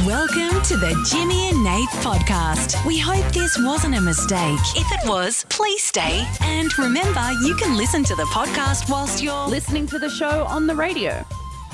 Welcome to the Jimmy and Nate podcast. We hope this wasn't a mistake. If it was, please stay. And remember, you can listen to the podcast whilst you're listening to the show on the radio.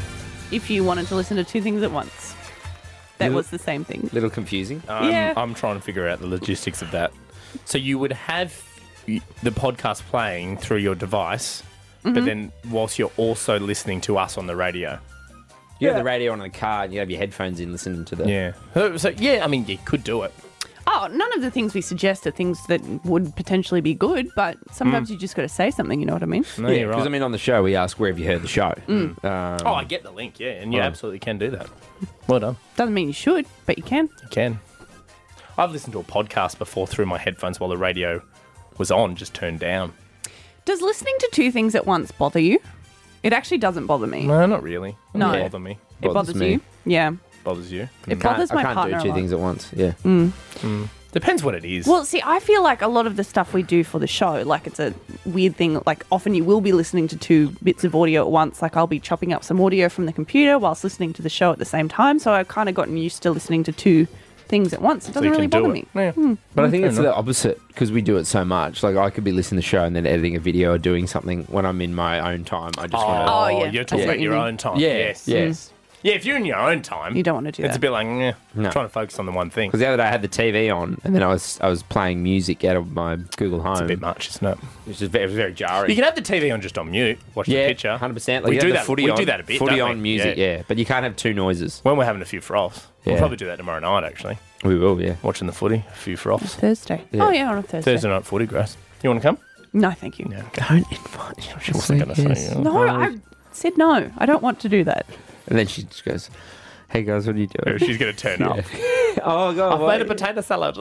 If you wanted to listen to two things at once. That was the same thing. Little confusing. Yeah. I'm trying to figure out the logistics of that. So you would have the podcast playing through your device, but then whilst you're also listening to us on the radio. You have the radio on in the car and you have your headphones in listening to the... Yeah. So I mean, you could do it. Oh, none of the things we suggest are things that would potentially be good, but sometimes you just got to say something, you know what I mean? No, Yeah, you're because right. on the show we ask where have you heard the show. I get the link, yeah, and you absolutely can do that. Well done. Doesn't mean you should, but you can. You can. I've listened to a podcast before through my headphones while the radio was on, just turned down. Does listening to two things at once bother you? It actually doesn't bother me. No, not really. It No. doesn't bother me. It bothers me. you? Yeah. Bothers you? It bothers my I can't partner do a two lot. things at once. Yeah. Depends what it is. Well, see, I feel like a lot of the stuff we do for the show, like it's a weird thing, like often you will be listening to two bits of audio at once. Like I'll be chopping up some audio from the computer whilst listening to the show at the same time. So I've kind of gotten used to listening to two things at once. It So doesn't you really can do bother it. me. Yeah. But I think Fair it's the opposite because we do it so much. Like I could be listening to the show and then editing a video or doing something when I'm in my own time. I just want to... Oh, yeah. You're I talking see about what you your mean. own time. Yeah, Yes. yes. Yeah, if you're in your own time, You don't want to do it's that. a bit like, No. trying to focus on the one thing. Because the other day I had the TV on and then I was playing music out of my Google Home. It's a bit much, isn't it? Which is very, very jarring. You can have the TV on just on mute, watch the picture. 100%. We you do have the that. footy We on, do that a bit. Footy don't on we? music, yeah. But you can't have two noises. When we're having a few froths, we'll Yeah. probably do that tomorrow night. Actually, We will, yeah. watching the footy, a few froths. Thursday. Yeah. Oh, yeah, on a Thursday. Thursday night footy, Grace. You want to come? No, thank you. Yeah. Don't invite me. She wasn't going to say. No, I said no. I don't want to do that. And then she just goes, hey guys, what are you doing? She's going to turn up. Oh, God. I've made a potato salad.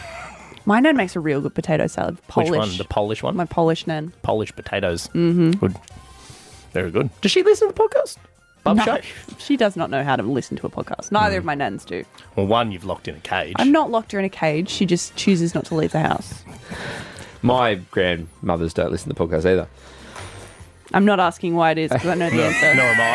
My nan makes a real good potato salad. Polish. Which one? The Polish one? My Polish nan. Polish potatoes. Mm-hmm. Good. Very good. Does she listen to the podcast? Bub No, Show? she does not know how to listen to a podcast. Neither of my nans do. Well, one you've locked in a cage. I've not locked her in a cage. She just chooses not to leave the house. My grandmothers don't listen to the podcast either. I'm not asking why it is because I know the answer. Nor am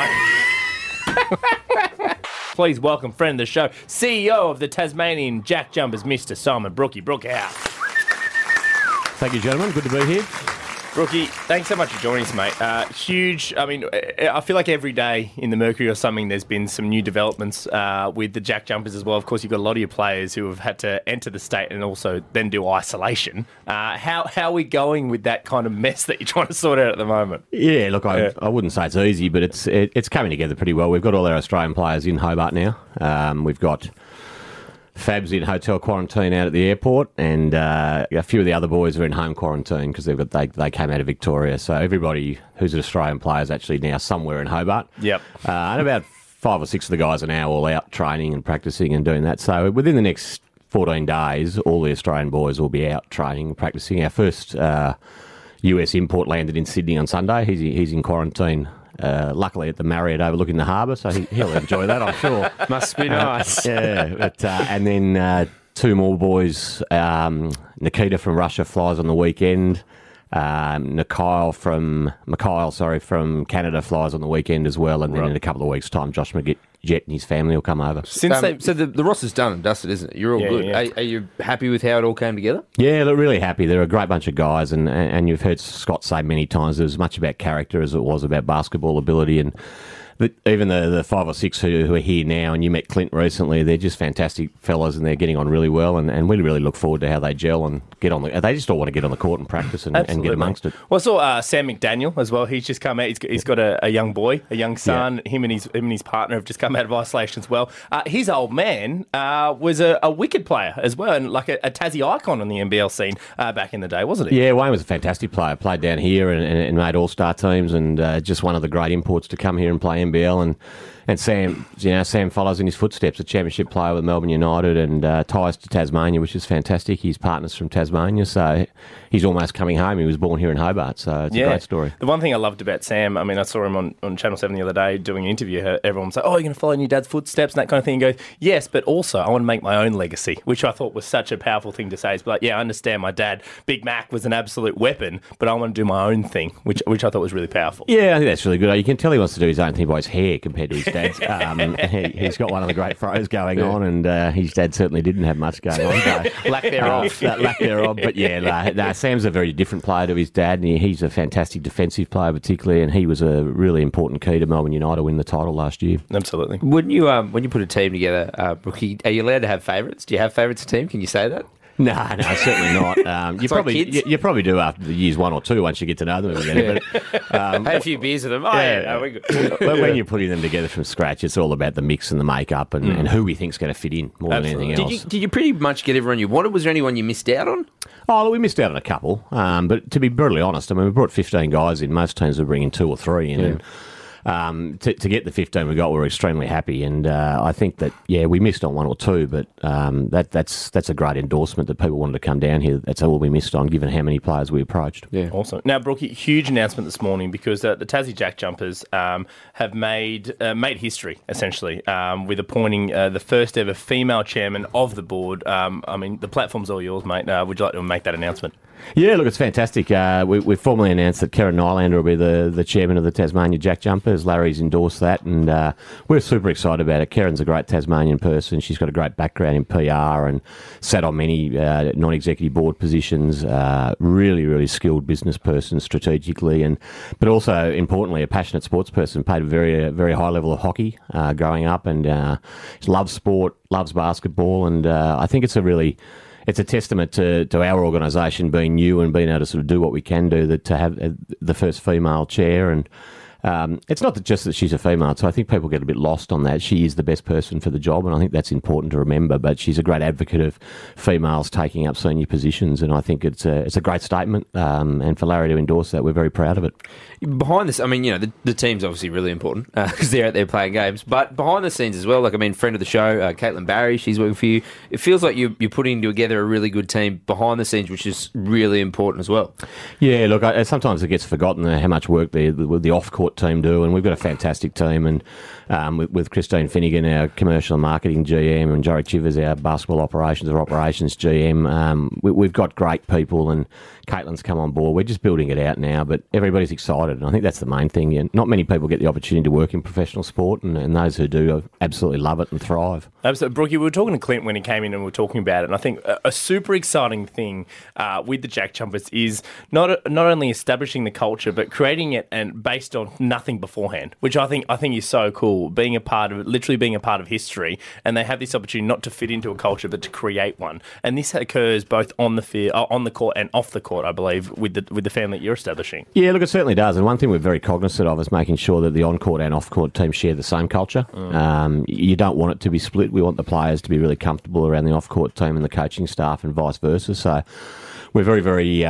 I. Please welcome friend of the show, CEO of the Tasmanian Jack Jumpers, Mr. Simon Brookie. Brookhouse. Thank you, gentlemen. Good to be here. Brookie, thanks so much for joining us, mate. Huge. I mean, I feel like every day in the Mercury or something, there's been some new developments with the Jack Jumpers as well. Of course, you've got a lot of your players who have had to enter the state and also then do isolation. How are we going with that kind of mess that you're trying to sort out at the moment? Yeah, look, I wouldn't say it's easy, but it's coming together pretty well. We've got all our Australian players in Hobart now. We've got Fabs in hotel quarantine out at the airport, and a few of the other boys are in home quarantine because they came out of Victoria. So everybody who's an Australian player is actually now somewhere in Hobart. Yep. And about 5 or 6 of the guys are now all out training and practicing and doing that. So within the next 14 days, all the Australian boys will be out training and practicing. Our first US import landed in Sydney on Sunday. He's in quarantine. Luckily at the Marriott overlooking the harbour, so he'll enjoy that, I'm sure. Must be nice. Yeah, but, and then 2 more boys. Nikita from Russia flies on the weekend. Mikhail from Canada flies on the weekend as well, and then in a couple of weeks' time, Josh McGett and his family will come over. So the roster's done and dusted, isn't it? You're all Yeah, good. yeah. Are you happy with how it all came together? Yeah, look, really happy. They're a great bunch of guys, and you've heard Scott say many times it was as much about character as it was about basketball ability. And even the 5 or 6 who are here now, and you met Clint recently, they're just fantastic fellas, and they're getting on really well. And we really look forward to how they gel and get on the. They just all want to get on the court and practice and get amongst it. Well, I saw Sam McDaniel as well. He's just come out. He's got a young boy, a young son. Yeah. Him and his partner have just come out of isolation as well. His old man was a wicked player as well, and like a Tassie icon on the NBL scene back in the day, wasn't he? Yeah, Wayne was a fantastic player. Played down here and made all-star teams, and just one of the great imports to come here and play NBL. And Sam, Sam follows in his footsteps, a championship player with Melbourne United, and ties to Tasmania, which is fantastic. His partner's from Tasmania, so he's almost coming home. He was born here in Hobart, so it's a great story. The one thing I loved about Sam, I mean, I saw him on Channel 7 the other day doing an interview. Everyone was like, oh, you're going to follow in your dad's footsteps and that kind of thing. He goes, yes, but also I want to make my own legacy, which I thought was such a powerful thing to say. It's like, yeah, I understand my dad, Big Mac, was an absolute weapon, but I want to do my own thing, which I thought was really powerful. Yeah, I think that's really good. You can tell he wants to do his own thing by his hair compared to his dad's. He's got one of the great throws going on, and his dad certainly didn't have much going on. Lack thereof. Lack thereof. But yeah, Sam's a very different player to his dad, and he's a fantastic defensive player particularly, and he was a really important key to Melbourne United win the title last year. Absolutely. Wouldn't you, when you put a team together, Brookie, are you allowed to have favourites? Do you have favourites of team? Can you say that? No, certainly not. You probably do after the years 1 or 2 once you get to know them again. But, had a few beers with them. But when you're putting them together from scratch, it's all about the mix and the makeup and who we think's going to fit in more than anything else. Did you pretty much get everyone you wanted? Was there anyone you missed out on? Oh, we missed out on a couple. But to be brutally honest, I mean, we brought 15 guys in. Most teams are bringing 2 or 3 in. Yeah. And, to get the 15 we got, we were extremely happy. And I think that, we missed on 1 or 2, but that's a great endorsement that people wanted to come down here. That's all we missed on, given how many players we approached. Yeah. Awesome. Now, Brookie, huge announcement this morning because the Tassie Jack Jumpers have made history, essentially, with appointing the first ever female chairman of the board. I mean, the platform's all yours, mate. Would you like to make that announcement? Yeah, look, it's fantastic. We've formally announced that Karen Nylander will be the chairman of the Tasmania Jack Jumpers. Larry's endorsed that, and we're super excited about it. Karen's a great Tasmanian person. She's got a great background in PR and sat on many non-executive board positions. Really, really skilled business person strategically, but also, importantly, a passionate sports person. Played a very high level of hockey growing up, and she loves sport, loves basketball, and I think it's a testament to our organisation being new and being able to sort of do what we can do, to have the first female chair. And it's not just that she's a female, so I think people get a bit lost on that. She is the best person for the job, and I think that's important to remember. But she's a great advocate of females taking up senior positions, and I think it's a great statement. And for Larry to endorse that, we're very proud of it. Behind this, I mean, the team's obviously really important because they're out there playing games. But behind the scenes as well, like, I mean, friend of the show, Caitlin Barry, she's working for you. It feels like you're putting together a really good team behind the scenes, which is really important as well. Yeah, look, sometimes it gets forgotten how much work the off-court team do, and we've got a fantastic team. And with Christine Finnegan, our commercial and marketing GM, and Jory Chivers, our basketball operations GM, we've got great people, and Caitlin's come on board. We're just building it out now, but everybody's excited, and I think that's the main thing. And not many people get the opportunity to work in professional sport, and those who do absolutely love it and thrive. Absolutely. Brookie, we were talking to Clint when he came in and we were talking about it, and I think a super exciting thing with the Jack Jumpers is not only establishing the culture, but creating it and based on nothing beforehand, which I think is so cool, being a part of it, literally being a part of history, and they have this opportunity not to fit into a culture, but to create one. And this occurs both on the field, on the court and off the court, I believe, with the family that you're establishing. Yeah, look, it certainly does. And one thing we're very cognizant of is making sure that the on-court and off-court teams share the same culture. You don't want it to be split. We want the players to be really comfortable around the off-court team and the coaching staff, and vice versa. So we're very, very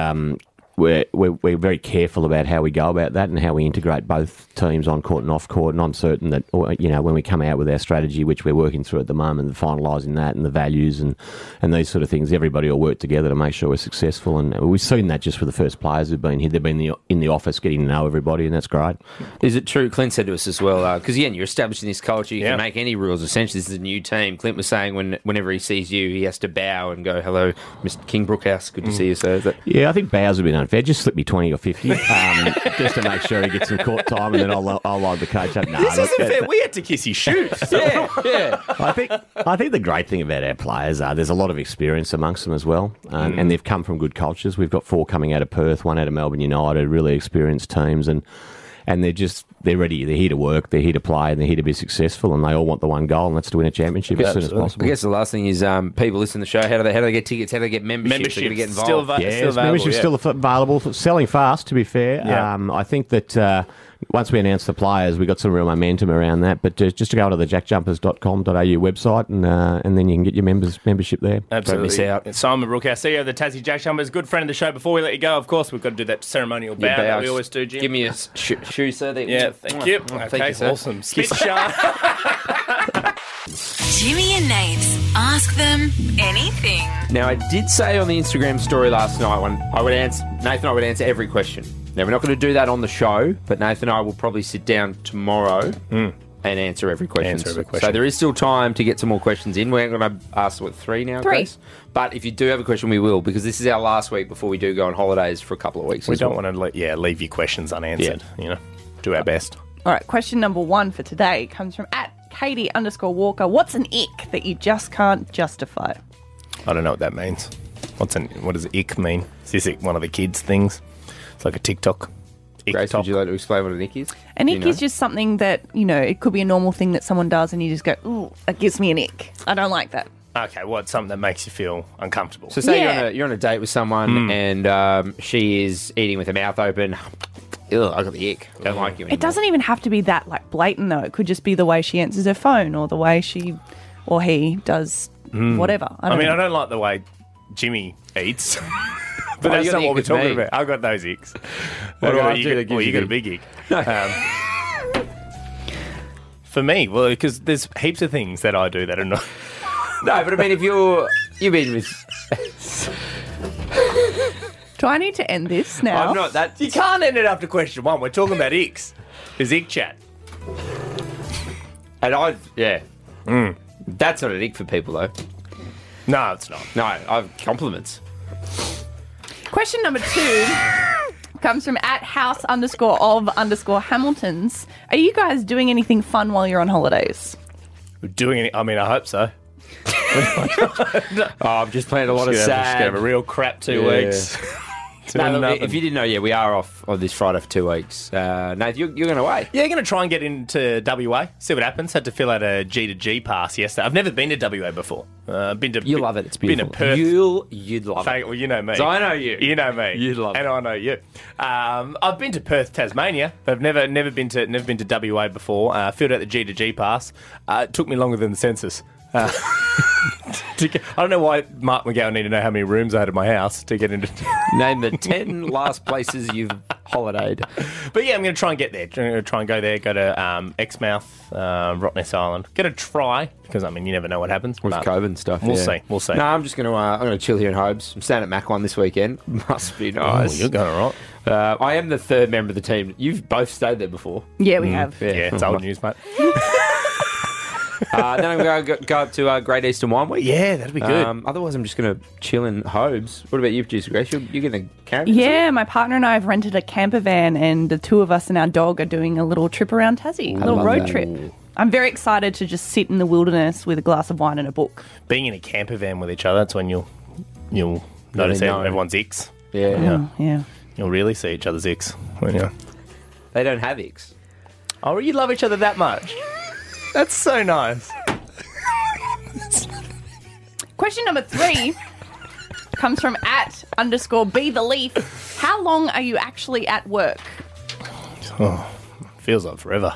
we're very careful about how we go about that and how we integrate both teams on court and off court. And I'm certain that when we come out with our strategy, which we're working through at the moment, and finalising that and the values and these sort of things, everybody will work together to make sure we're successful. And we've seen that just with the first players who've been here. They've been in the office getting to know everybody, and that's great. Is it true? Clint said to us as well, because again, you're establishing this culture. You can make any rules. Essentially, this is a new team. Clint was saying whenever he sees you, he has to bow and go, "Hello, Mr. King Brookhouse. Good to see you, sir." Yeah, I think bows have been unfair. Just slip me 20 or 50 just to make sure he gets some court time, and then I'll line the coach up. This isn't fair. We had to kiss his shoes. Yeah. I think the great thing about our players there's a lot of experience amongst them as well, and they've come from good cultures. We've got 4 coming out of Perth, 1 out of Melbourne United, really experienced teams, and they're ready. They're here to work, they're here to play, and they're here to be successful, and they all want the one goal, and that's to win a championship as soon as possible. I guess the last thing is people listen to the show. How do they get tickets? How do they get memberships? They're going to get involved. Membership's still available. Selling fast, to be fair. Yeah. I think that once we announce the players, we got some real momentum around that. But just to go to the jackjumpers.com.au website, and then you can get your membership there. Absolutely. Don't miss out. Simon Brookhouse, CEO of the Tassie Jack Jumpers, good friend of the show. Before we let you go, of course, we've got to do that ceremonial bow that we always do, Jim. Give me a shoe, sir. Thank you. Thank you, sir. Awesome. Spit sharp. Jimmy and Nate's Ask Them Anything. Now, I did say on the Instagram story last night when Nathan and I would answer every question. Now, we're not going to do that on the show, but Nathan and I will probably sit down tomorrow and answer every question. So there is still time to get some more questions in. We're going to ask, 3 now, Grace? But if you do have a question, we will, because this is our last week before we do go on holidays for a couple of weeks. We don't want to leave your questions unanswered. Do our best. All right, question number 1 for today comes from @Katie_Walker. What's an ick that you just can't justify? I don't know what that means. What does ick mean? Is this one of the kids' things? It's like a TikTok. Grace, would you like to explain what an ick is? An ick is just something that, it could be a normal thing that someone does and you just go, ooh, that gives me an ick. I don't like that. Okay, well, it's something that makes you feel uncomfortable. So say you're on a date with someone and she is eating with her mouth open. Ugh, I got the ick. Don't like you anymore. It doesn't even have to be that blatant though. It could just be the way she answers her phone or the way she or he does whatever. I don't like the way Jimmy eats. But that's not what we're talking about. I've got those icks. What about you? You got a big ick. For me, well, because there's heaps of things that I do that are not. No, but I mean, if you've been with. Do I need to end this now? I'm not that. You can't end it after question 1. We're talking about icks. There's ick chat. And that's not an ick for people, though. No, it's not. No, I've compliments. Question number 2 comes from @house_of_Hamiltons. Are you guys doing anything fun while you're on holidays? I hope so. I've just planned a lot of sad. Just gonna have a real crap 2 weeks. No, look, if you didn't know, we are off on this Friday for 2 weeks. Nate, you're going away. Yeah, going to try and get into WA, see what happens. Had to fill out a G2G pass yesterday. I've never been to WA before. You'll love it. It's beautiful. Been to Perth. You'd love it. Well, you know me. So I know you. You know me. You'd love it. And I know you. I've been to Perth, Tasmania, but I've never been to WA before. Filled out the G2G pass. It took me longer than the census. I don't know why Mark McGowan need to know how many rooms I had in my house to get into. Name the 10 last places you've holidayed. But yeah, I'm going to try and get there. I'm going to try and go there. Go to Exmouth, Rottnest Island. Get a try because you never know what happens with COVID and stuff. We'll see. No, I'm just going to. I'm going to chill here in Hobes. I'm staying at Mac One this weekend. Must be nice. Oh, you're going all right. I am the third member of the team. You've both stayed there before. Yeah, we have. Yeah, it's old news, mate. Then I'm going to go up to Great Eastern Wine Week. Yeah, that'd be good. Otherwise, I'm just going to chill in Hobes. What about you, producer Grace? You're going to carry? Yeah, my partner and I have rented a camper van, and the 2 of us and our dog are doing a little trip around Tassie, a little road trip. I'm very excited to just sit in the wilderness with a glass of wine and a book. Being in a camper van with each other, that's when you'll notice everyone's icks. Yeah. You'll really see each other's icks. They don't have icks. Oh, you love each other that much? That's so nice. Question number 3 comes from @_BeTheLeaf. How long are you actually at work? Oh, feels like forever.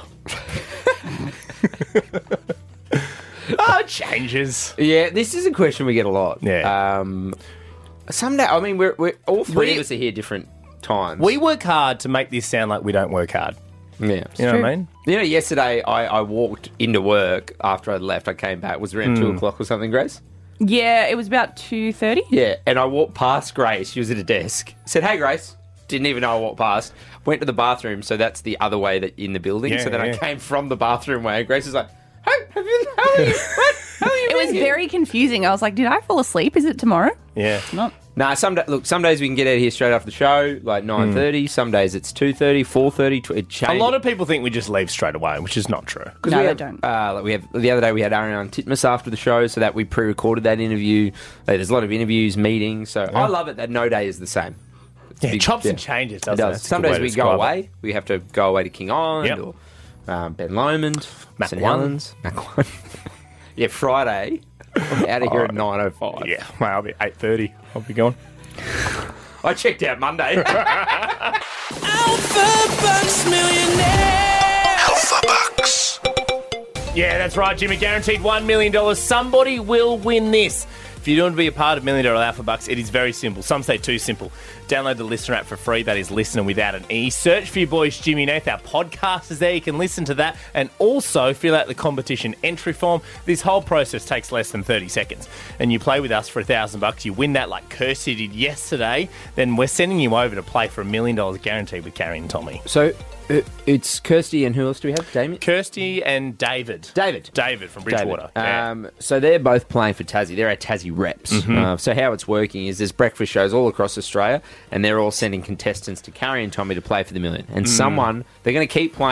It changes. Yeah, this is a question we get a lot. Yeah. Someday, we're all 3 of us are here different times. We work hard to make this sound like we don't work hard. Yeah. You know what I mean? Yesterday I walked into work after I'd left. I came back. It was around 2 o'clock or something, Grace? Yeah, it was about 2:30. Yeah, and I walked past Grace. She was at a desk. Said, "Hey, Grace." Didn't even know I walked past. Went to the bathroom, so that's the other way that in the building. Yeah, so then I came from the bathroom way. Grace was like, "Hey, how are you? It was very confusing. I was like, did I fall asleep? Is it tomorrow? Yeah. Not. Nah, some days we can get out of here straight after the show, like 9:30. Some days it's 2:30, 4:30. It changes. A lot of people think we just leave straight away, which is not true. No, they don't. The other day we had Ariane Titmus after the show, so that we pre-recorded that interview. There's a lot of interviews, meetings. So I love it that no day is the same. Chops and changes. It does. Some days we go away. We have to go away to King Island or Ben Lomond, St Helens. Yeah, Friday. I'm out of here at 9:05. Yeah, well, I'll be 8:30. I'll be gone. I checked out Monday. Alpha Bucks Millionaire. Alpha Bucks. Yeah, that's right, Jimmy. Guaranteed $1 million. Somebody will win this. If you want to be a part of $1 Million Alpha Bucks, it is very simple. Some say too simple. Download the Listener app for free. That is Listener without an E. Search for your boys, Jimmy and Nath. Our podcast is there. You can listen to that and also fill out the competition entry form. This whole process takes less than 30 seconds. And you play with us for $1,000. You win that like Kirsty did yesterday. Then we're sending you over to play for $1 million guaranteed with Carrie and Tommy. So it's Kirsty and who else do we have? Damien? Kirsty and David. David from Bridgewater. Yeah. So they're both playing for Tassie. They're our Tassie reps. So how it's working is there's breakfast shows all across Australia, and they're all sending contestants to Carrie and Tommy to play for the million. And someone, they're going to keep playing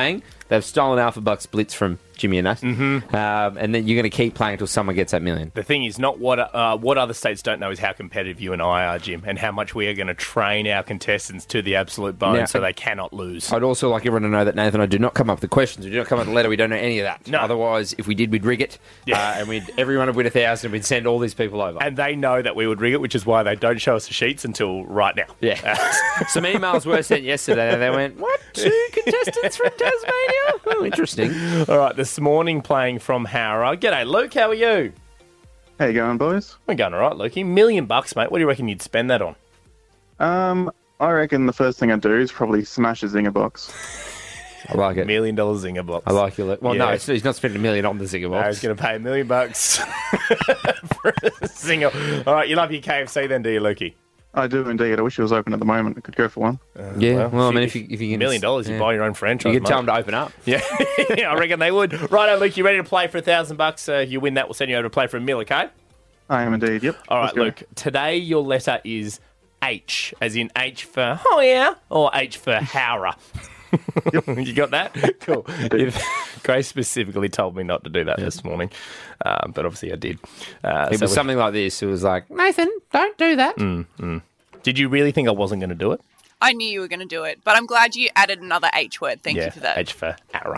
They've stolen Alpha Bucks Blitz from Jimmy and us. Mm-hmm. And then you're going to keep playing until someone gets that million. The thing is, not what other states don't know is how competitive you and I are, Jim, and how much we are going to train our contestants to the absolute bone so they cannot lose. I'd also like everyone to know that Nathan and I do not come up with the questions. We do not come up with the letter. We don't know any of that. No. Otherwise, if we did, we'd rig it. Yeah. And everyone would win 1,000 and we'd send all these people over. And they know that we would rig it, which is why they don't show us the sheets until right now. Yeah. Some emails were sent yesterday and they went, what? 2 contestants from Tasmania? Oh, interesting. All right, this morning playing from Howrah. G'day, Luke. How are you? How you going, boys? We're going all right, Lukey. $1 million, mate. What do you reckon you'd spend that on? I reckon the first thing I'd do is probably smash a zinger box. I like it. $1 million zinger box. I like it. Well, Yeah. no, he's not spending $1 million on the zinger box. No, he's going to pay $1 million for a zinger. All right, you love your KFC then, do you, Lukey? I do indeed. I wish it was open at the moment. I could go for one. Yeah, well, I mean, if you can... $1 million, you buy your own franchise, You can tell mate. them to open up. Yeah, yeah, I reckon they would. Righto, Luke, you ready to play for $1,000? If you win that, we'll send you over to play for $1 million, okay? I am indeed, yep. All Let's right, go. Luke. Today your letter is H, as in H for oh yeah, or H for Howrah. You got that? Cool. Grace specifically told me not to do that this morning, but obviously I did. It was something like this. It was like, Nathan, don't do that. Did you really think I wasn't going to do it? I knew you were going to do it, but I'm glad you added another H word. Thank you for that. H for Howrah.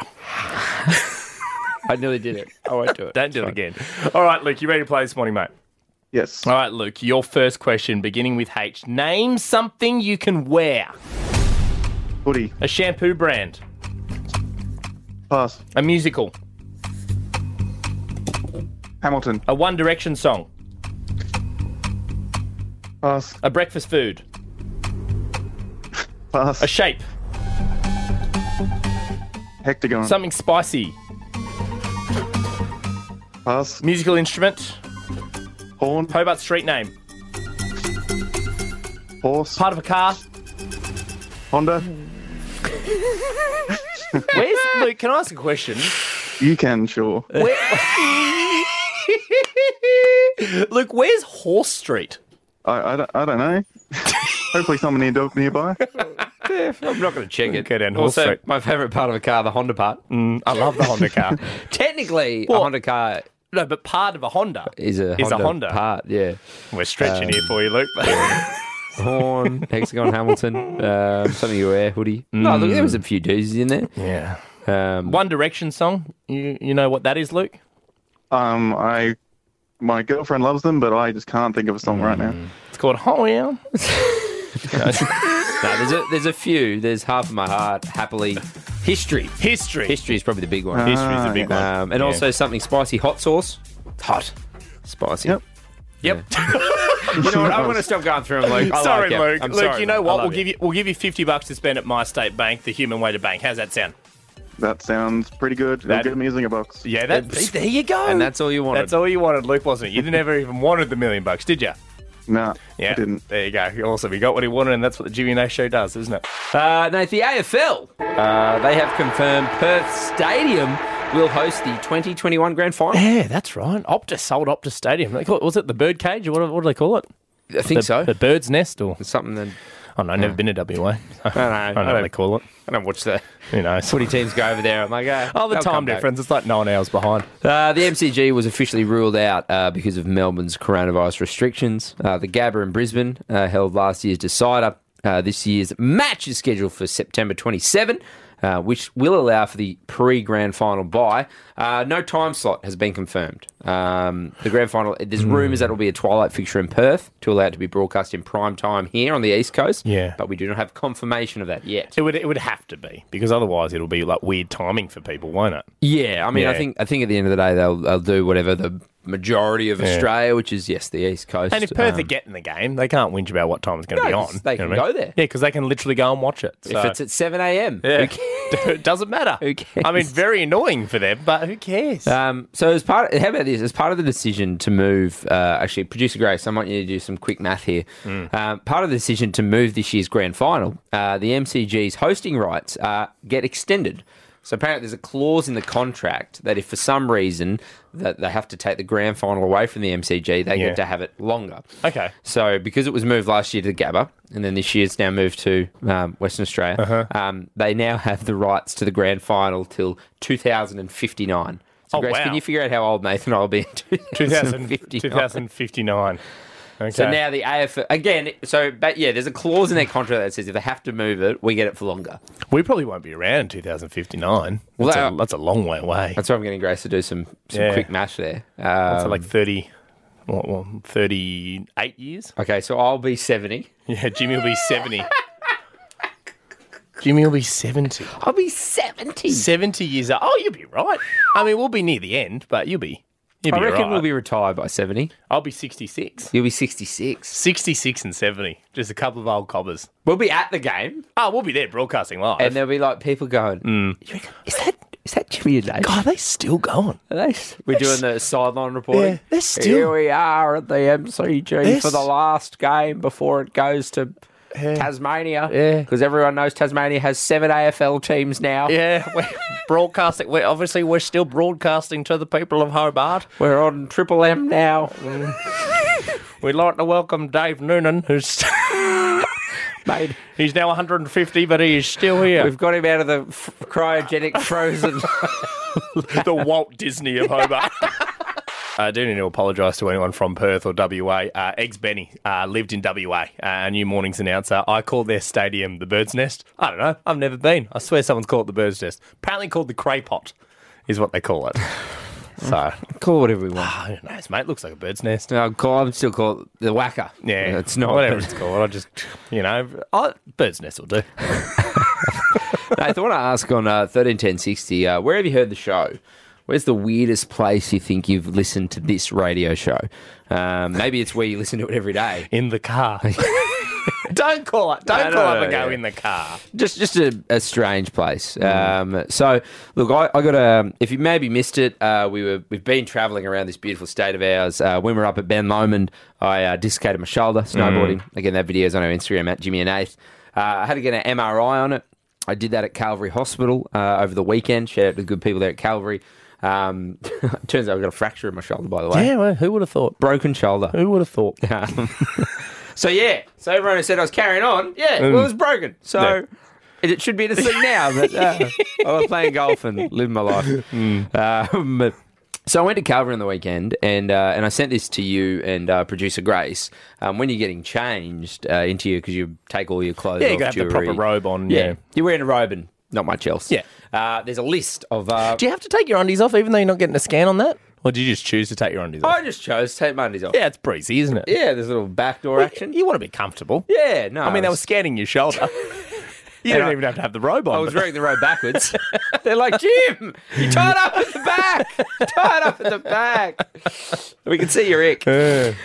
I nearly did it. I won't do it. Don't do it again. All right, Luke, you ready to play this morning, mate? Yes. All right, Luke, your first question beginning with H. Name something you can wear. Hoodie. A shampoo brand. Pass. A musical. Hamilton. A One Direction song. Pass. A breakfast food. Pass. A shape. Hectagon. Something spicy. Pass. Musical instrument. Horn. Hobart street name. Horse. Part of a car. Honda. Where's Luke? Can I ask a question? You can, sure. Luke, where's Horse Street? I don't know. Hopefully someone nearby. I'm not going to check it. Go down Horse Also, Street. my favourite part of a car, the Honda part. I love the Honda car. Technically, Well- a Honda car No, but part of a Honda is a Honda part, yeah. We're stretching here for you, Luke. Horn, Hexagon, Hamilton, something you wear, hoodie. No, look, there was a few doozies in there. Yeah. One Direction song. You know what that is, Luke? My girlfriend loves them, but I just can't think of a song right now. It's called Oh Yeah. No, there's a few. There's Half of My Heart, Happily. History. History. History is probably the big one. History's a big one. And Yeah. also something spicy, hot sauce. Hot. Spicy. Yep. Yep. You know what? I'm going to stop going through them, Luke. I Sorry, like it. Luke. I'm Luke, sorry, you know mate. I what? love We'll give you $50 to spend at My State Bank, the human way to bank. How's that sound? That sounds pretty good. That- It'll get me a zinger box. Yeah, there you go. And that's all you wanted. That's all you wanted, Luke, wasn't it? You never even wanted the $1 million, did you? Nah, Yeah, I didn't. There you go. Awesome. He got what he wanted, and that's what the Jimmy and Ash show does, isn't it? Nate, the AFL, they have confirmed Perth Stadium will host the 2021 Grand Final. Yeah, that's right. Optus sold Optus Stadium. They call it, was it the Bird Cage, or what do they call it? I think so. The Bird's Nest, or It's something that... oh no, never been to WA. I don't know what they call it. I don't watch the Who knows? footy teams go over there. I'm like, Oh, the they'll time come back. difference. It's like 9 hours behind. The MCG was officially ruled out because of Melbourne's coronavirus restrictions. The Gabba in Brisbane held last year's decider. This year's match is scheduled for September 27, which will allow for the pre-grand final bye. No time slot has been confirmed. The grand final, there's rumours that it will be a twilight fixture in Perth to allow it to be broadcast in prime time here on the East Coast. Yeah. But we do not have confirmation of that yet. It would have to be, because otherwise it'll be like weird timing for people, won't it? Yeah, I mean, Yeah. I think at the end of the day they'll do whatever the majority of Australia, which is yes, the East Coast. And if Perth are getting the game, they can't whinge about what time it's going to be No, on. 'cause they You know can what I mean? go there. Yeah, because they can literally go and watch it. if So- it's at 7 a.m. yeah. who cares? It doesn't matter. Who cares? I mean, very annoying for them, but who cares? So as part, how about this? As part of the decision to move, actually, producer Grace, I want you to do some quick math here. Part of the decision to move this year's grand final, the MCG's hosting rights get extended. So apparently there's a clause in the contract that if for some reason that they have to take the grand final away from the MCG, they get to have it longer. Okay. So because it was moved last year to the Gabba, and then this year it's now moved to Western Australia, they now have the rights to the grand final till 2059. So Grace, can you figure out how old Nathan and I will be in 2059? 2059. Okay. So now the AFL again. There's a clause in their contract that says if they have to move it, we get it for longer. We probably won't be around in 2059. Well, that's a long way away. That's why I'm getting Grace to do some quick math there. So like 38 years. Okay, so I'll be 70. Yeah, Jimmy will be 70. Jimmy will be 70. I'll be 70. 70 years old. Oh, you'll be right. I mean, we'll be near the end, but you'll be. I reckon we'll be retired by 70. I'll be 66. You'll be 66. 66 and 70. Just a couple of old cobbers. We'll be at the game. Oh, we'll be there broadcasting live. And there'll be like people going, is that Jimmy and Nate? God, are they still going? We're doing the sideline reporting. Yeah, they're still. Here we are at the MCG for the last game before it goes to Tasmania. Yeah. Because everyone knows Tasmania has 7 AFL teams now. Yeah, we're broadcasting. We're still broadcasting to the people of Hobart. We're on Triple M now. We'd like to welcome Dave Noonan, who's Mate, he's now 150, but he is still here. We've got him out of the cryogenic frozen. The Walt Disney of Hobart. I do need to apologise to anyone from Perth or WA. Eggs Benny lived in WA, a new morning's announcer. I called their stadium the Bird's Nest. I don't know. I've never been. I swear someone's called it the Bird's Nest. Apparently called the Cray Pot is what they call it. So call it whatever we want. Who knows, mate? Looks like a bird's nest. I'm still call it the Whacker. Yeah, it's not whatever it's called. I just, bird's nest will do. Nathan, I want to ask on 131060, where have you heard the show? Where's the weirdest place you think you've listened to this radio show? Maybe it's where you listen to it every day. In the car. Don't call it. Don't call up and go in the car. Just a strange place. So, look, I got if you maybe missed it, we've been travelling around this beautiful state of ours. When we were up at Ben Lomond, I dislocated my shoulder snowboarding. Again, that video's on our Instagram at Jimmy and Nath. I had to get an MRI on it. I did that at Calvary Hospital over the weekend. Shout out to the good people there at Calvary. Turns out I've got a fracture in my shoulder, by the way. Yeah, well, who would have thought? Broken shoulder. Who would have thought? So everyone who said I was carrying on, well, it was broken. So it should be the thing now, but I was playing golf and living my life. So I went to Calvary on the weekend, and I sent this to you and producer Grace. When you're getting changed into you, because you take all your clothes off, you got to have the proper robe on. Yeah, you're wearing a robe and not much else. Yeah. There's a list of... Do you have to take your undies off even though you're not getting a scan on that? Or did you just choose to take your undies off? I just chose to take my undies off. Yeah, it's breezy, isn't it? Yeah, there's a little backdoor action. You want to be comfortable. Yeah, no. I mean, they were scanning your shoulder. You don't even have to have the robe on. I was wearing the robe backwards. They're like, Jim, you tied up at the back. Tied up at the back. We can see your ick. It's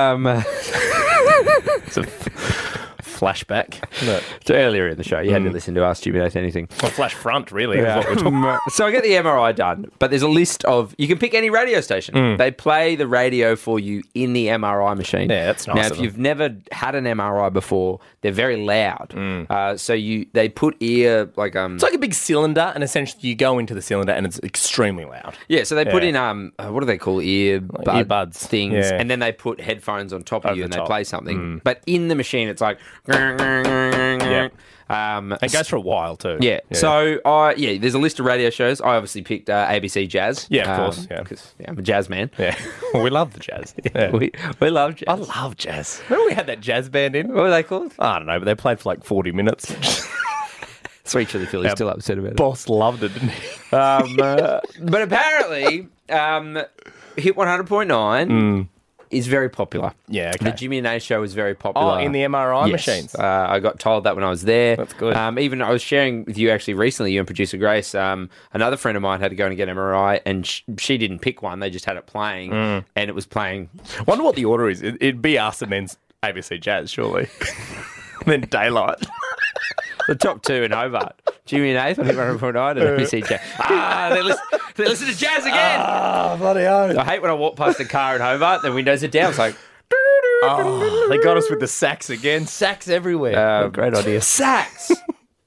a flashback. It's earlier in the show. You had to listen to Ask Jimmy Nath Anything. Well, flash front, really. Yeah. Is what we're talking about. So I get the MRI done, but there's a list of... You can pick any radio station. They play the radio for you in the MRI machine. Yeah, that's nice. Now, if you've never had an MRI before, they're very loud. So they put ear... It's like a big cylinder, and essentially you go into the cylinder and it's extremely loud. Yeah, so they put in... what do they call earbuds things, and then they put headphones on top of you and they play something. But in the machine, it's like... Yeah. It goes for a while too. Yeah. So, there's a list of radio shows. I obviously picked ABC Jazz. Yeah, of course. Because I'm a jazz man. Yeah. Well, we love the jazz. Yeah. We love jazz. I love jazz. Remember we had that jazz band in? What were they called? I don't know, but they played for like 40 minutes. Sweet Chili Philly's still upset about it. Boss loved it, didn't he? But apparently, Hit 100.9 is very popular. Yeah, okay. The Jimmy and Nath show is very popular. Oh, in the MRI machines? I got told that when I was there. That's good. Even I was sharing with you actually recently, you and producer Grace, another friend of mine had to go and get an MRI, and she didn't pick one. They just had it playing, and it was playing. Wonder what the order is. It'd be us and then ABC Jazz, surely. Then Daylight. The top two in Hobart. Jimmy and Nath on Hit 100.9 and ABC Jazz. They listen to jazz again. Ah, bloody hell. I hate when I walk past a car in Hobart, the windows are down. It's like... they got us with the sax again. Sax everywhere. Great idea. Sax.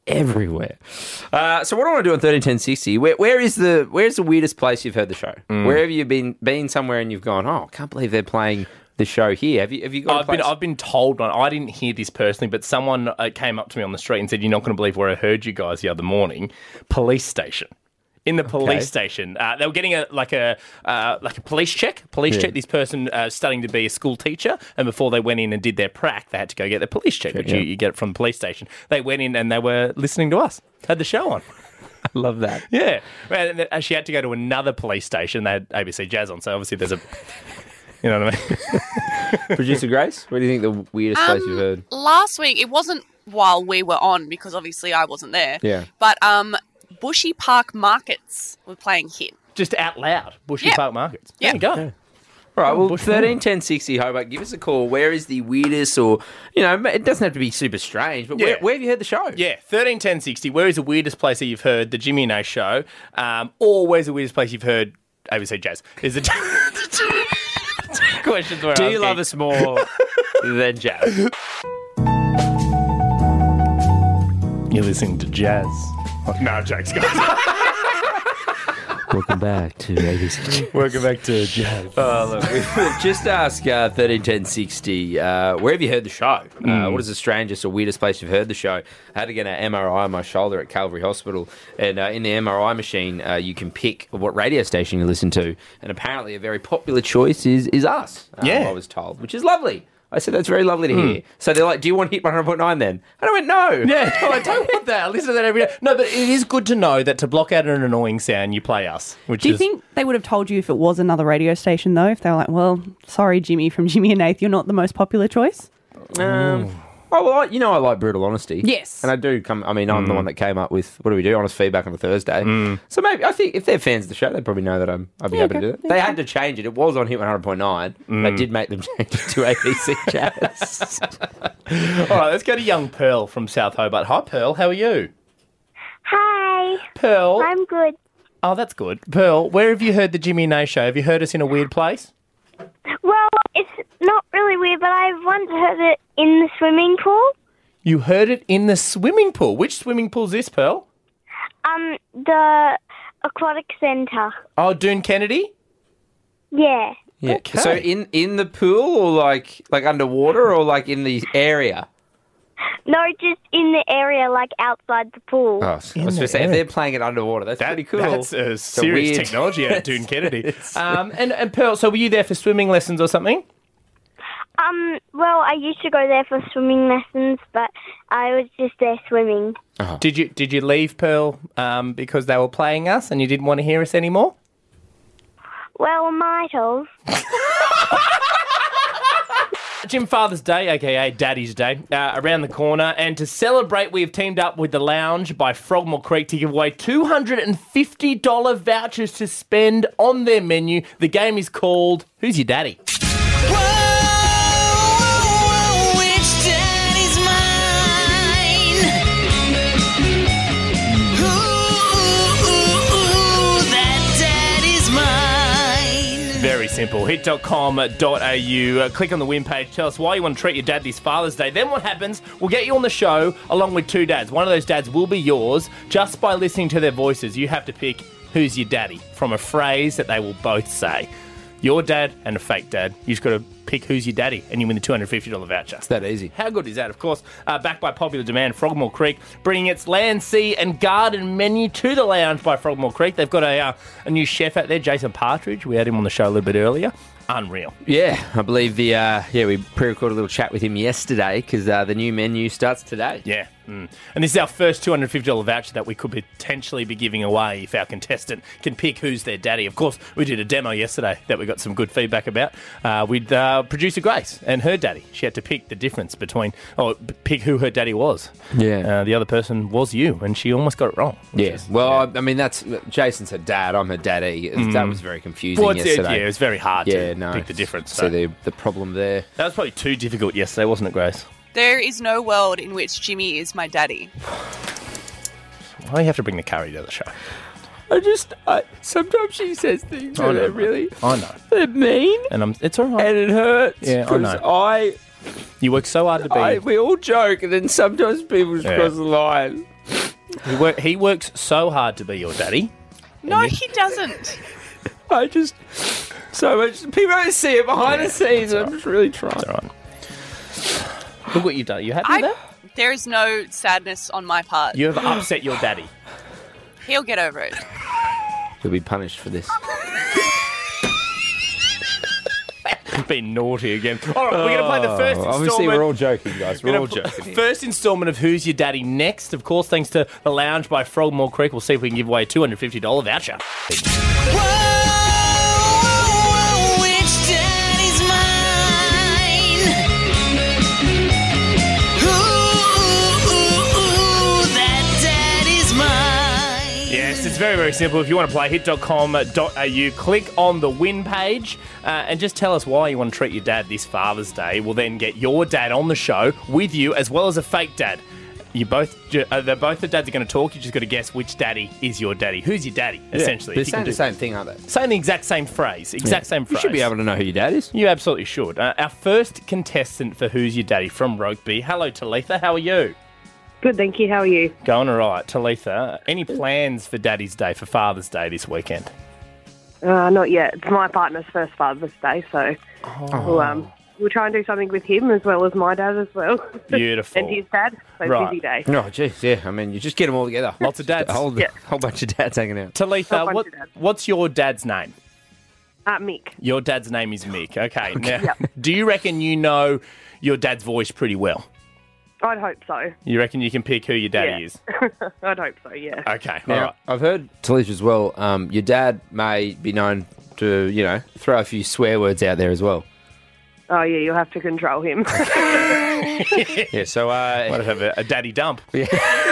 everywhere. So what I want to do on 131060, where's the weirdest place you've heard the show? Where have you been somewhere and you've gone, oh, I can't believe they're playing the show here. Have you got a place? I've been told one. I didn't hear this personally, but someone came up to me on the street and said, "You're not going to believe where I heard you guys the other morning. Police station." In the police station, they were getting a police check. Check. This person studying to be a school teacher, and before they went in and did their prac, they had to go get their police check, which you get from the police station. They went in and they were listening to us. Had the show on. I love that. Yeah, and she had to go to another police station. They had ABC Jazz on, so obviously there's a. You know what I mean? Producer Grace, what do you think the weirdest place you've heard? Last week, it wasn't while we were on because obviously I wasn't there. Yeah. But Bushy Park Markets were playing Hit. Just out loud, Bushy Park Markets. Yeah. There you go. Yeah. All right, well, 131060 Hobart, give us a call. Where is the weirdest or, it doesn't have to be super strange, but where have you heard the show? Yeah, 131060, where is the weirdest place that you've heard the Jimmy and A show, or where's the weirdest place you've heard ABC Jazz? Is it questions we're Do you asking. love us more than Jazz? You're listening to Jazz. No, jokes, guys. Welcome back to ABC. Welcome back to Jazz. Look, we've just asked 131060, where have you heard the show? What is the strangest or weirdest place you've heard the show? I had to get an MRI on my shoulder at Calvary Hospital, and in the MRI machine, you can pick what radio station you listen to, and apparently a very popular choice is us, I was told, which is lovely. I said, that's very lovely to hear. So they're like, do you want Hit 100.9 then? And I went, no. Yeah, I don't want that. I listen to that every day. No, but it is good to know that to block out an annoying sound, you play us. Do you think they would have told you if it was another radio station, though? If they were like, well, sorry, Jimmy from Jimmy and Nath, you're not the most popular choice? Oh, well, I like brutal honesty. Yes. And I do I'm the one that came up with, what do we do? Honest feedback on a Thursday. So maybe, I think if they're fans of the show, they probably know that I'd be happy to do it. They had to change it. It was on Hit 100.9. They did make them change it to ABC Jazz. All right, let's go to young Pearl from South Hobart. Hi, Pearl. How are you? Hi. Pearl. I'm good. Oh, that's good. Pearl, where have you heard the Jimmy and A show? Have you heard us in a weird place? Well, it's not really weird, but I once heard it in the swimming pool. You heard it in the swimming pool. Which swimming pool's this, Pearl? The aquatic centre. Oh, Doone Kennedy? Yeah. Yeah. Okay. So in the pool or like underwater or like in the area? No, just in the area, like outside the pool. Oh, I was going to say, if they're playing it underwater, that's pretty cool. That's It's serious weird- technology at Doone Kennedy. And Pearl, so were you there for swimming lessons or something? Well, I used to go there for swimming lessons, but I was just there swimming. Oh. Did you leave, Pearl, because they were playing us and you didn't want to hear us anymore? Well, I might have. Jim, Father's Day, a.k.a. Daddy's Day, around the corner. And to celebrate, we have teamed up with The Lounge by Frogmore Creek to give away $250 vouchers to spend on their menu. The game is called Who's Your Daddy? Which daddy's mine? Ooh, that daddy's mine. Very simple. Hit.com.au. Click on the win page. Tell us why you want to treat your dad this Father's Day. Then what happens? We'll get you on the show along with two dads. One of those dads will be yours. Just by listening to their voices, you have to pick who's your daddy from a phrase that they will both say. Your dad and a fake dad. You just got to pick who's your daddy and you win the $250 voucher. It's that easy. How good is that? Of course, backed by popular demand, Frogmore Creek, bringing its land, sea and garden menu to the Lounge by Frogmore Creek. They've got a new chef out there, Jason Partridge. We had him on the show a little bit earlier. Unreal. Yeah, I believe we pre-recorded a little chat with him yesterday because the new menu starts today. Yeah. And this is our first $250 voucher that we could potentially be giving away if our contestant can pick who's their daddy. Of course, we did a demo yesterday that we got some good feedback about with producer Grace and her daddy. She had to pick the difference pick who her daddy was. Yeah. The other person was you, and she almost got it wrong. I mean, that's Jason's her dad. I'm her daddy. That was very confusing yesterday. Yeah, it was very hard to pick the difference. So the problem there. That was probably too difficult yesterday, wasn't it, Grace? There is no world in which Jimmy is my daddy. Why do you have to bring the curry to the show? Sometimes she says things I know, that are mate. really I know. they're mean And it's all right. and it hurts. Yeah, I 'cause know. You work so hard to be... we all joke and then sometimes people just Yeah. cross the line. He works so hard to be your daddy. No, he doesn't. I just so much. People don't see it behind the scenes. I'm just really trying. That's all right. Look what you've done. You happy with that? There is no sadness on my part. You have upset your daddy. He'll get over it. He'll be punished for this. Been naughty again. All right, we're going to play the first installment. Obviously, we're all joking, guys. We're all joking. First installment of Who's Your Daddy next. Of course, thanks to The Lounge by Frogmore Creek. We'll see if we can give away a $250 voucher. Whoa, which daddy's mine? Ooh, that daddy's mine. Yes, it's very, very simple. If you want to play, hit.com.au, click on the win page and just tell us why you want to treat your dad this Father's Day. We'll then get your dad on the show with you as well as a fake dad. They're both the dads are going to talk. You just got to guess which daddy is your daddy. Who's your daddy, essentially? They're saying the same thing, aren't they? Saying the exact same phrase. Same phrase. You should be able to know who your dad is. You absolutely should. Our first contestant for Who's Your Daddy from Rugby. Hello, Talitha. How are you? Good, thank you. How are you? Going all right. Talitha, any plans for Daddy's Day, for Father's Day this weekend? Not yet. It's my partner's first Father's Day, so we'll try and do something with him as well as my dad as well. Beautiful. And his dad, so Right. busy day. Oh, jeez, yeah. I mean, you just get them all together. Lots of dads. A whole bunch of dads hanging out. Talitha, Whole bunch of dads. what's your dad's name? Mick. Your dad's name is Mick. Okay. Now, do you reckon you know your dad's voice pretty well? I'd hope so. You reckon you can pick who your daddy is? I'd hope so, yeah. Okay. Now, all right. I've heard, Talisha, as well, your dad may be known to, throw a few swear words out there as well. Oh, yeah, you'll have to control him. Yeah, so... Might have a daddy dump. Yeah.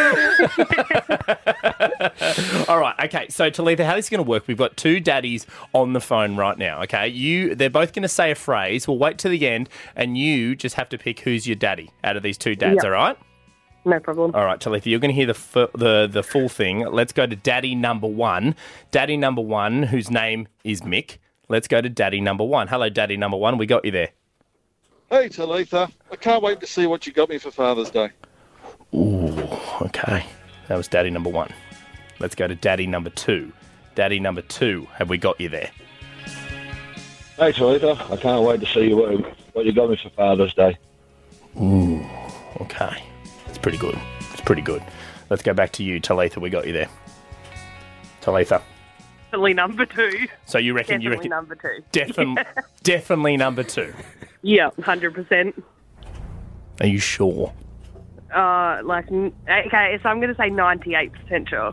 All right, okay. So, Talitha, how this is going to work, we've got two daddies on the phone right now, okay? They're both going to say a phrase. We'll wait to the end, and you just have to pick who's your daddy out of these two dads, all right? No problem. All right, Talitha, you're going to hear the full thing. Let's go to daddy number one. Daddy number one, whose name is Mick. Let's go to daddy number one. Hello, daddy number one. We got you there. Hey, Talitha. I can't wait to see what you got me for Father's Day. Ooh, okay. That was daddy number one. Let's go to daddy number two. Daddy number two, have we got you there? Hey, Talitha. I can't wait to see what you got me for Father's Day. Ooh, okay. It's pretty good. It's pretty good. Let's go back to you, Talitha. We got you there. Talitha. Definitely number two. So you reckon? Definitely number two. Definitely number two. Yeah, 100%. Are you sure? Okay, so I'm going to say 98% sure.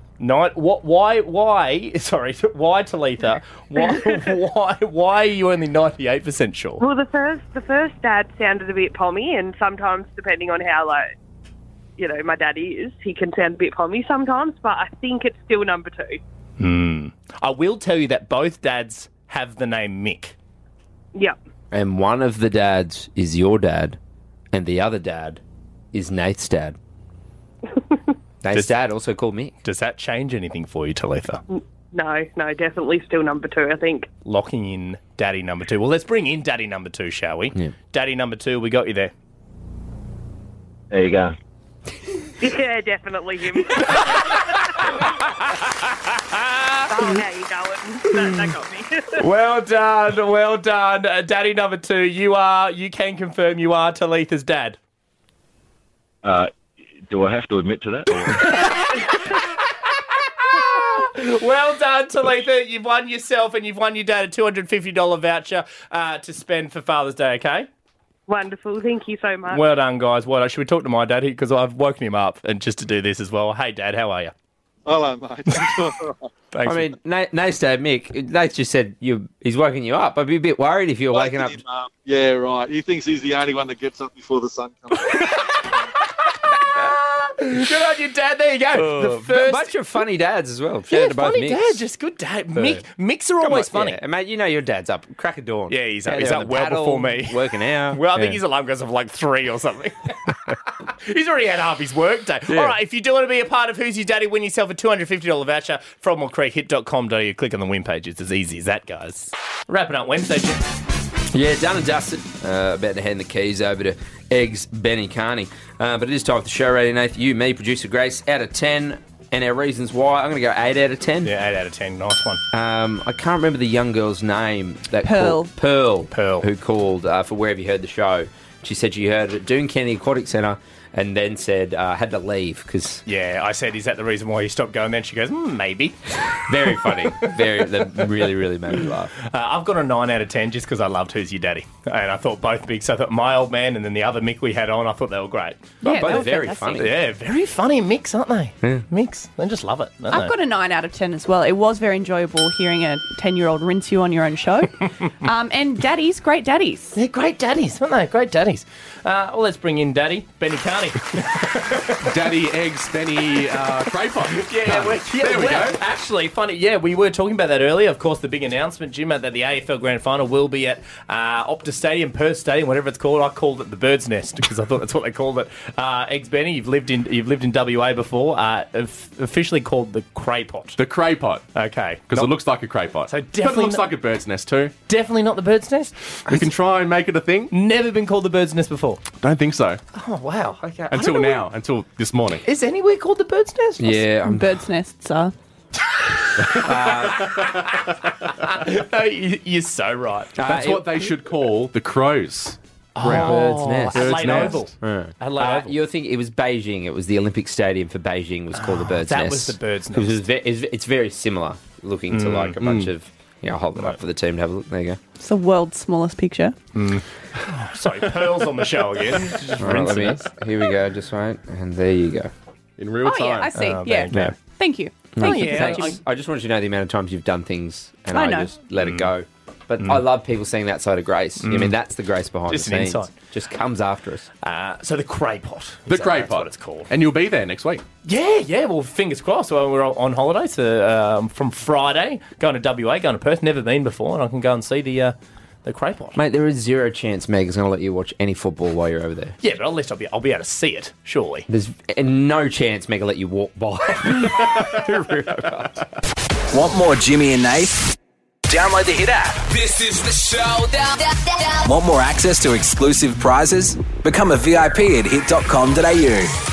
Why, Talitha? Why are you only 98% sure? Well, the first dad sounded a bit pommy, and sometimes, depending on how, my daddy is, he can sound a bit pommy sometimes, but I think it's still number two. I will tell you that both dads have the name Mick. Yep. And one of the dads is your dad, and the other dad is Nath's dad. Nath's dad, also called Mick. Does that change anything for you, Talitha? No, definitely still number two, I think. Locking in daddy number two. Well, let's bring in daddy number two, shall we? Yeah. Daddy number two, we got you there. There you go. Yeah, definitely him. How you going? That got me. Well done. Daddy number two, you can confirm you are Talitha's dad. Do I have to admit to that? Well done, Talitha. You've won yourself and you've won your dad a $250 voucher to spend for Father's Day, okay? Wonderful. Thank you so much. Well done, guys. Should we talk to my dad? Because I've woken him up and just to do this as well. Hey, Dad, how are you? Hello, mate. I mean, Nath's dad, Mick, Nath just said he's woken you up. I'd be a bit worried if you were waking up. Yeah, right. He thinks he's the only one that gets up before the sun comes up. Good on you, Dad. There you go. A bunch of funny dads as well. Shout out to both funny Micks. dad, just good dad. Micks are always funny. Yeah. And mate, you know your dad's up crack of dawn. Yeah, he's Out up there on the well paddle, before me. Working out. Well, I think his alarm goes off like 3 or something. He's already had half his work day. Yeah. All right, if you do want to be a part of Who's Your Daddy, win yourself a $250 voucher from hit.com.au. Click on the win page. It's as easy as that, guys. Wrapping up Wednesday, Jim. Yeah, done and dusted. About to hand the keys over to Eggs Benny Carney. But it is time for the show, Radio Nath. You, me, producer Grace. Out of 10, and our reasons why. I'm going to go 8 out of 10. Yeah, 8 out of 10. Nice one. I can't remember the young girl's name. Pearl. Pearl. Who called for Where Have You Heard the Show? She said she heard it at Doon Kennedy Aquatic Centre and then said had to leave because... Yeah, I said, is that the reason why you stopped going there? She goes, maybe. Very funny. That really, really made me laugh. I've got a 9 out of 10 just because I loved Who's Your Daddy. And I thought both Micks. I thought my old man and then the other Mick we had on, I thought they were great. Yeah, both very fantastic. funny. Yeah, very funny Micks, aren't they? Yeah. Micks. They just love it, don't I've got a 9 out of 10 as well. It was very enjoyable hearing a 10-year-old rinse you on your own show. And daddies, great daddies. They're great daddies, aren't they? Great daddies. Well, let's bring in Daddy, Benny Carney. Daddy, eggs, Benny, Craypot. There we go. Actually, funny, we were talking about that earlier. Of course, the big announcement, Jim, that the AFL Grand Final will be at Optus Stadium, Perth Stadium, whatever it's called. I called it the Bird's Nest because I thought that's what they called it. Eggs, Benny, you've lived in WA before. Officially called the Craypot. The Craypot. Okay. Because it looks like a Craypot. So but definitely it looks like a bird's nest too. Definitely not the Bird's Nest. We can try and make it a thing. Never been called the Bird's Nest before. Don't think so. Oh, wow. Okay. Until now. Until this morning. Is anywhere called the Bird's Nest? Yeah. Bird's nests are. You're so right. That's what they should call the Crows. Bird's Nest. Adelaide Nest. Oval. Yeah. Adelaide Oval. You're thinking it was Beijing. It was the Olympic Stadium for Beijing was called the Bird's that Nest. was the Bird's Nest. Because it's very similar looking to like a bunch of... Yeah, I'll hold it up for the team to have a look. There you go. It's the world's smallest picture. Sorry, Pearl's on the show again. Just All right, here we go. Just wait. And there you go. In real time. Oh, yeah, I see. there you go. Thank you. Thank you. you. I just wanted you to know the amount of times you've done things and I I know. just let it go. But I love people seeing that side of Grace. I mean, that's the Grace behind Just the an scenes. insight. Just comes after us. So the Craypot. The That's Craypot. what it's called. And you'll be there next week. Yeah. Well, fingers crossed. Well, we're on holiday from Friday, going to WA, going to Perth. Never been before, and I can go and see the Craypot. Mate, there is zero chance Meg is going to let you watch any football while you're over there. Yeah, but at least I'll be able to see it, surely. There's no chance Meg will let you walk by. Want more Jimmy and Nath? Download the Hit app. This is the show. Want more access to exclusive prizes? Become a VIP at hit.com.au.